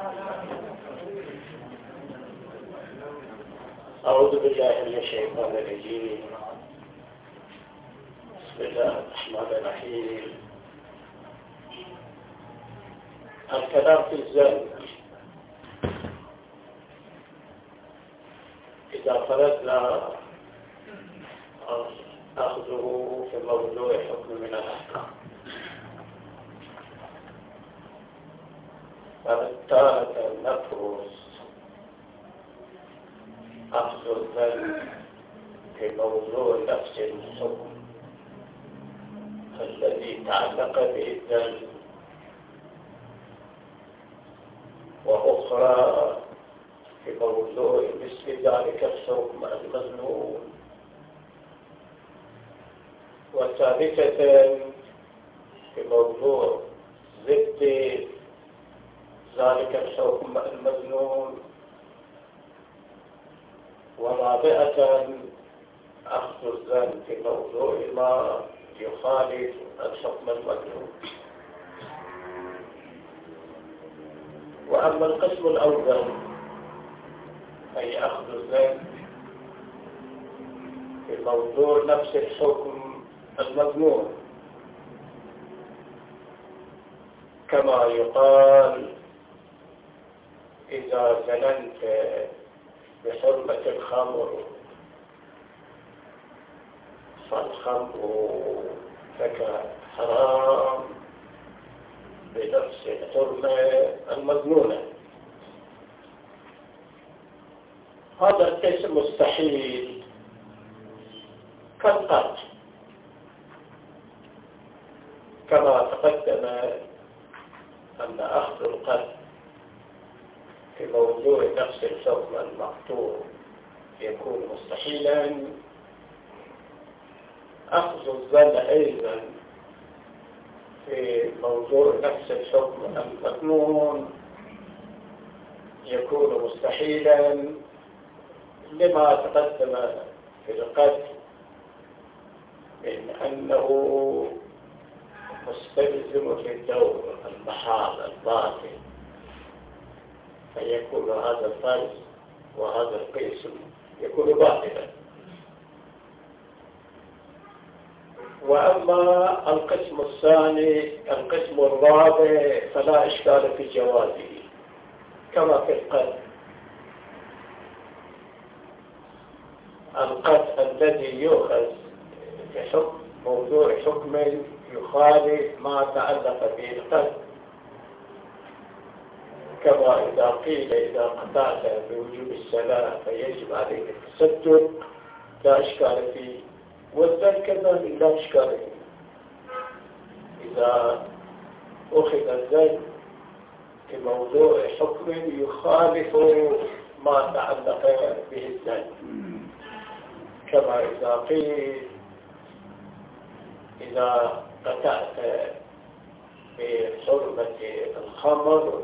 أعوذ بالله من الشيطان الرجيم. بسم الله الرحمن الرحيم. الكلام في الزن. إذا فرضنا أخذه في موضوع حكم من الأحكام، فبالتالي نفرض أخذ الذنب في موضوع نفس الحكم الذي تعلق به الذنب، وأخرى في موضوع مثل ذلك الحكم المظنون، وثالثة في موضوع ضد ذلك الحكم المظنون، ورابعة أخذ الذنب في موضوع ما يخالف الحكم المظنون. وأما القسم الأول أي أخذ الذنب في موضوع نفس الحكم المظنون، كما يقال إذا زننت بحرمة الخمر فالخمر لك حرام بنفس الحرمة المظنونة. هذا القسم مستحيل كالقتل، كما تقدم أن أخذ القتل في موضوع نفس الحكم المقطوع يكون مستحيلا، أخذ الظن أيضا في موضوع نفس الحكم المظنون يكون مستحيلا، لما تقدم في القتل من أنه مستلزم للدور المحال الباطل، فيكون هذا الفرض وهذا القسم يكون باطلا. وأما القسم الثاني القسم الرابع فلا إشكال في جوازه كما في القتل. القتل الذي يؤخذ في حكم موضوع حكم يخالف ما تعلق به القتل، كما إذا قيل إذا قطعت بوجوب الصلاة فيجب عليك التصدق لا إشكال فيه، والذنب كذلك لا إشكال فيه. إذا أخذ الذنب في موضوع حكم يخالف ما تعلق به الذنب، كما إذا قيل إذا قطعت بحرمة الخمر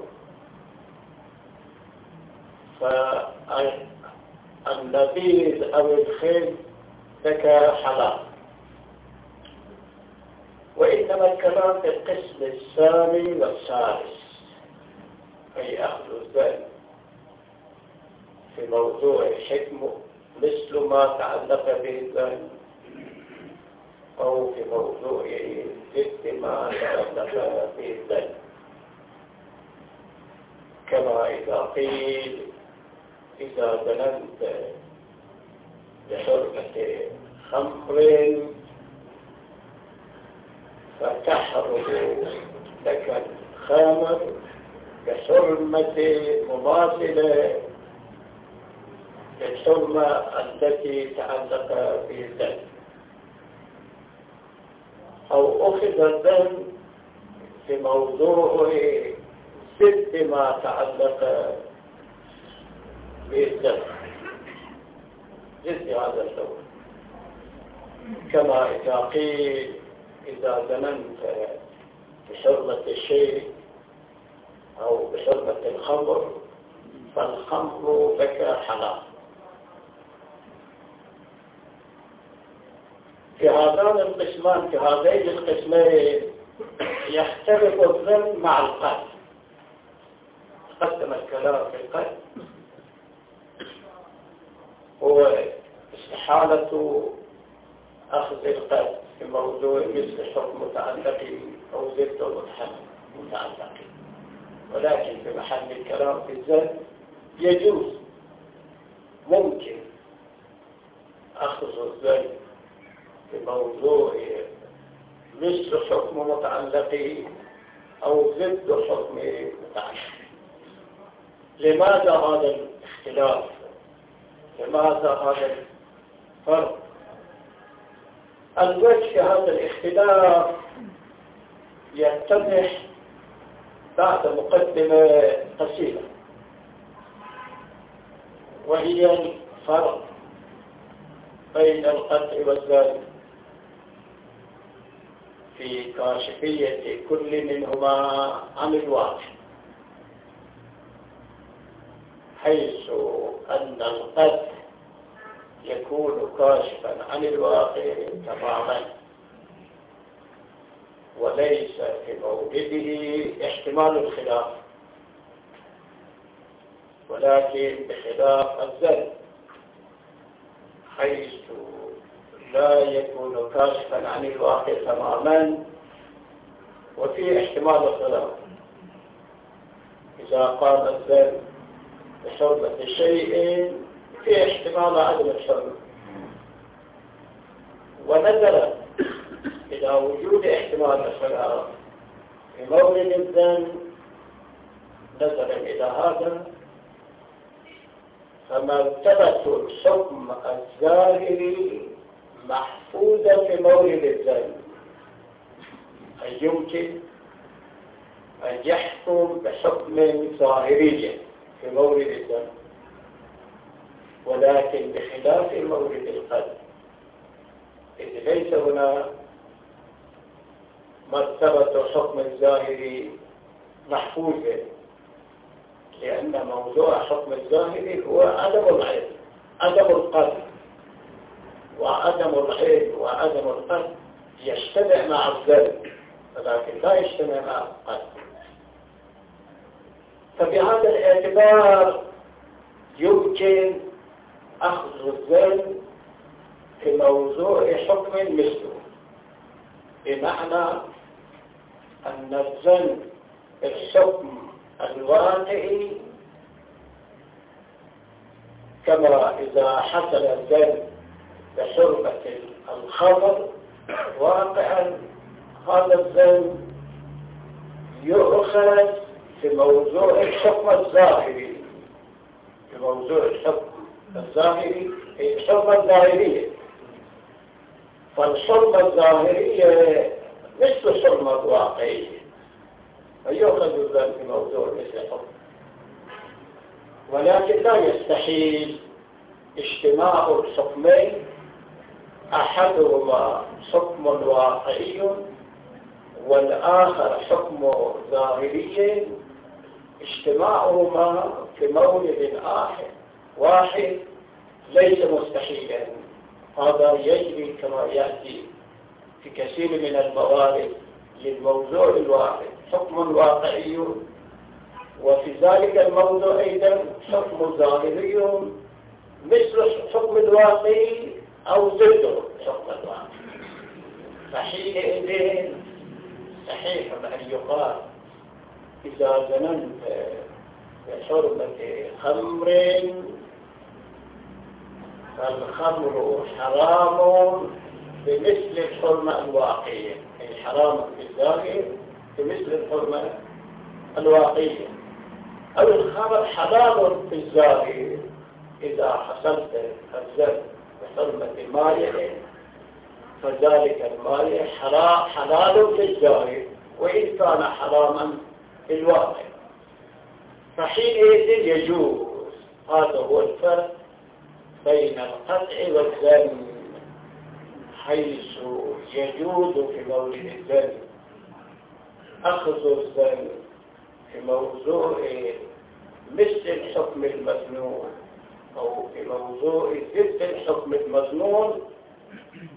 فالنبيذ أو الخيل لك حلال. وإنما الكلام في القسم الثاني والثالث أي أخذ الذنب في موضوع حكم مثل ما تعلق به الذنب أو في موضوع ضد ما تعلق به الذنب، كما إذا قيل إذا زننت بحرمة خمر فتحرم لك الخمر بحرمة مماثلة للحرمة التي تعلق به الذنب، أو أخذ الذنب في موضوع ضد ما تعلق بالذنب ضد هذا الحكم، كما إذا قيل إذا زننت بحرمة الشيء أو بحرمة الخمر فالخمر لك حلال. في هذان القسمان في هذين القسمين يختلف الذنب مع القتل. قدم الكلام في القتل هو استحالة أخذ القتل في موضوع مثل حكم متعلق أو ضد متعلق، ولكن في محل الكلام في الزن يجوز ممكن أخذ الزن في موضوع مثل حكم متعلق أو ضد حكم متعلق. لماذا هذا الاختلاف؟ لماذا هذا الفرق؟ الوجه في هذا الاختلاف يتضح بعد مقدمة قصيرة، وهي الفرق بين القطع والزن في كاشفية كل منهما عن الواقع، حيث أن القطع يكون كاشفا عن الواقع تماما وليس في موجده احتمال الخلاف، ولكن بخلاف الزن حيث لا يكون كاشفا عن الواقع تماما وفي احتمال الخلاف. إذا قام الزن بحرمة شيء في احتمال عدم الحرمة، ونزل إلى وجود احتمال الخلاف في مورد الزن نزل إلى هذا، فمرتبة الحكم الظاهري محفوظة في مورد الزن، أي يمكن أن يحكم بحكم ظاهري في مورد الزن، ولكن بخلاف مورد القتل، إذ ليس هنا مرتبة حكم الظاهري محفوظة، لأن موضوع حكم الظاهري هو عدم العيب، عدم القتل، وعدم العيب وعدم القتل يجتمع مع الزن ولكن لا يجتمع مع القتل. فبهذا الاعتبار يمكن أخذ الزن في موضوع حكم مثله، بمعنى أن الزن الحكم الواقعي كما إذا حصل الزن بحرمة الخبر واقعا، هذا الزن يؤخذ في موضوع الحكم الظاهري، في موضوع الحكم الظاهري هي الحرمة الظاهرية. فالحرمة الظاهرية مثل الحرمة الواقعية، فيؤخذ الزن في موضوع مثل الحكم، ولكن لا يستحيل اجتماع الحكمين أحدهما حكم واقعي والآخر حكم ظاهري، اجتماعهما في مورد واحد ليس مستحيلا. هذا يجري كما يأتي في كثير من الموارد للموضوع الواحد حكم واقعي، وفي ذلك الموضوع أيضا حكم ظاهري مثل حكم الواقعي أو ضده حكم الواقعي. فحينئذ صحيح أن يقال إذا زننت بحرمة خمر فالخمر حرام بمثل الحرمة الواقعية، يعني حرام في الظاهر بمثل الحرمة الواقعية، أو الخمر حلال في الظاهر إذا حصلت الزن بحرمة مائع فذلك المائع حلال في الظاهر وإن كان حراما في الواقع. فحينئذ يجوز، هذا هو الفرق بين القطع والزن، حيث يجوز في مورد الزن أخذ الزن في موضوع مثل الحكم المظنون أو في موضوع ضد الحكم المظنون،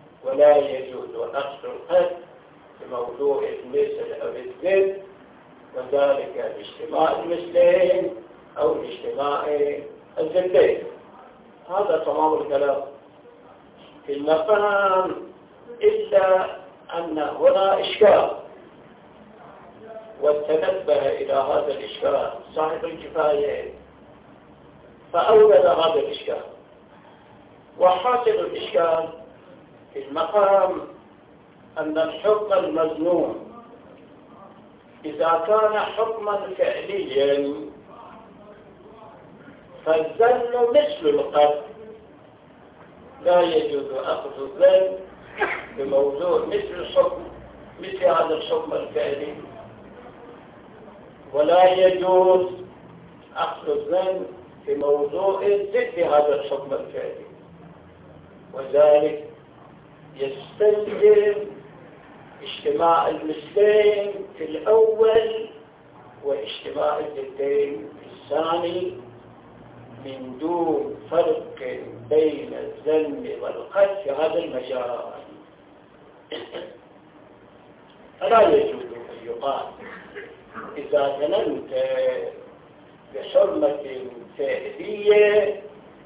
ولا يجوز أخذ القتل في موضوع المثل أو الضد وذلك باجتماع المثلين أو باجتماع الزدين. هذا تمام الكلام في المقام، إلا أن هنا إشكال، وتنبه إلى هذا الإشكال صاحب الكفاية فأوجد هذا الإشكال. وحاصل الإشكال في المقام أن الحكم المذموم إذا كان حكما فعليا فالظن مثل القتل، لا يجوز أخذ الظن بموضوع مثل هذا الحكم الفعلي، ولا يجوز أخذ الظن في موضوع ضد هذا الحكم الفعلي، وذلك يستلزم اجتماع المثلين في الأول واجتماع الضدين في الثاني، من دون فرق بين الذم والقتل في هذا المجال. فلا يجوز أن يقال إذا ظننت بحرمة فعلية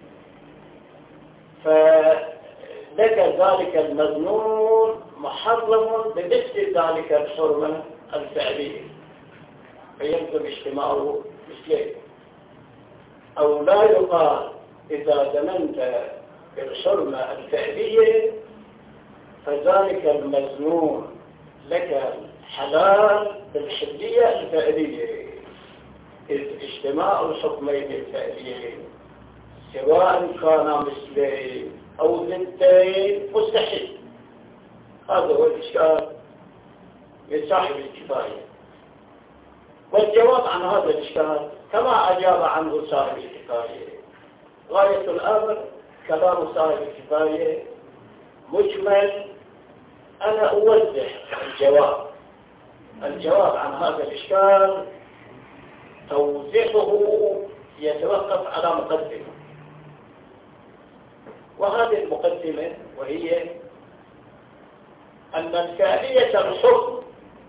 فلك ذلك المظنون محرم بمثل ذلك الحرمة الفعلية، فيلزم اجتماعه مثلين. أو لا يقال إذا ظننت بالحرمة الفعلية فذلك المظنون لك حلال بالحلية الفعلية، إذ اجتماع الحكمين الفعليين سواء كانا مثلين أو ضدين مستحيل. هذا هو الإشكال من صاحب الكفاية. والجواب عن هذا الإشكال كما أجاب عنه صاحب الكفاية. غاية الأمر كلام صاحب الكفاية مجمل، أنا أوضح الجواب عن هذا الإشكال توضيحه يتوقف على مقدمة، وهذه المقدمة وهي أن الفعلية الحكم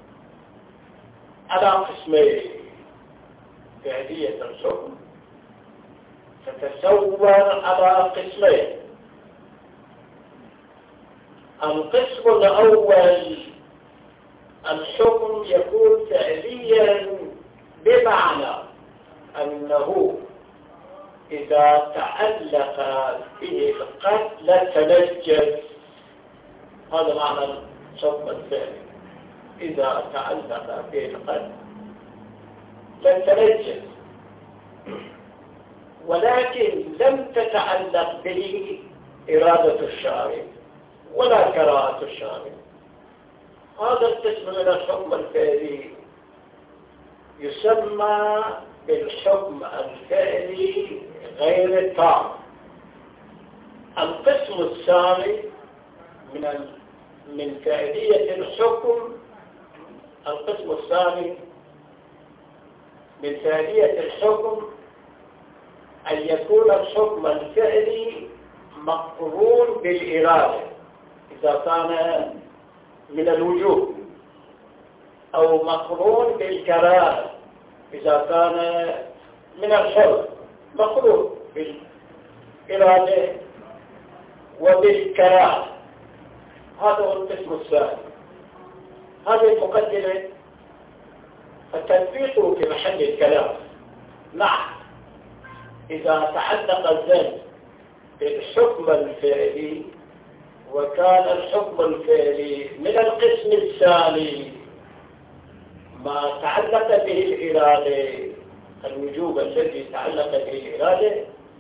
على قسمين. فعلية الحكم تتصور على قسمين. القسم الأول الحكم يكون فعليا بمعنى أنه إذا تعلق به القتل تنجس. هذا معنى الحكم الفعلي، إذا تعلق به القتل تنجس، ولكن لم تتعلق به إرادة الشارع ولا كراهة الشارع. هذا القسم من الحكم الفعلي يسمى بالحكم الفعلي غير التام. القسم الثاني من فعلية الحكم، القسم الثاني من فعلية الحكم أن يكون الحكم الفعلي مقرون بالإرادة إذا كان من الوجوب، أو مقرون بالكراهة إذا كان من الحر. مقرون بالإرادة وبالكراهة. هذا هو القسم الثاني. هذه المقدمة التطبيق في محل الكلام. نعم، إذا تعلق الذنب بالحكم الفعلي وكان الحكم الفعلي من القسم الثاني ما تعلق به الإرادة، الوجوب الذي تعلق به الإرادة،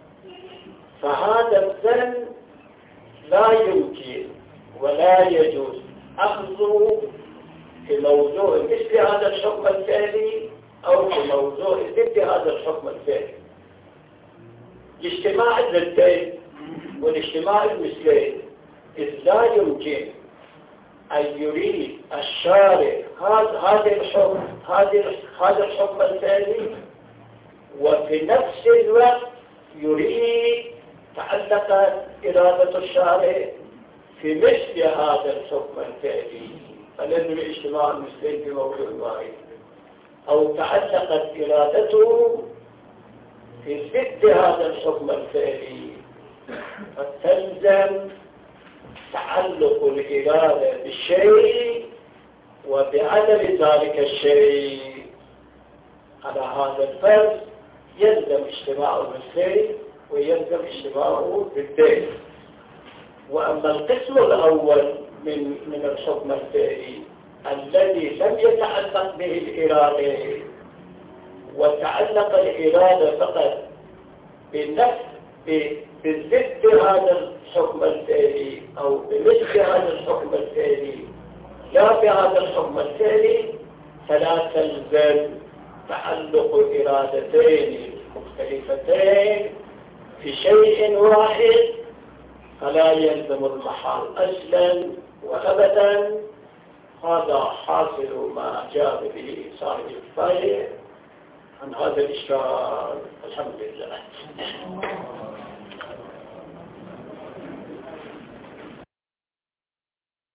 فهذا الذنب لا يمكن ولا يجوز أخذه في موضوع مثل هذا الحكم الفعلي أو في موضوع ضد هذا الحكم الفعلي. الاجتماع الضدين والاجتماع المثلين، إذ لا يمكن أن يريد الشارع هذا الحكم الفعلي وفي نفس الوقت يريد تعلق إرادة الشارع في مثل هذا الحكم الفعلي، فلازم الاجتماع المثلين في موضوع واحد. أو تعلقت إرادته في ضد هذا الحكم الفعلي، فتلزم تعلق الإرادة بالشيء وبعدم ذلك الشيء. على هذا الفرض يلزم اجتماعه بالشيء ويلزم اجتماعه بالدين. وأما القسم الأول من الحكم الفعلي الذي لم يتعلق به الإرادة وتعلق الإرادة فقط بضد هذا الحكم الفعلي أو بمثل هذا الحكم الفعلي لا بهذا الحكم الفعلي، فلا تلزم تعلق إرادتين مختلفتين في شيء واحد، فلا يلزم المحال أصلا وأبدا. هذا حاصل ما جاء به صاحب الكفاية عن هذا الإشكال. الحمد لله.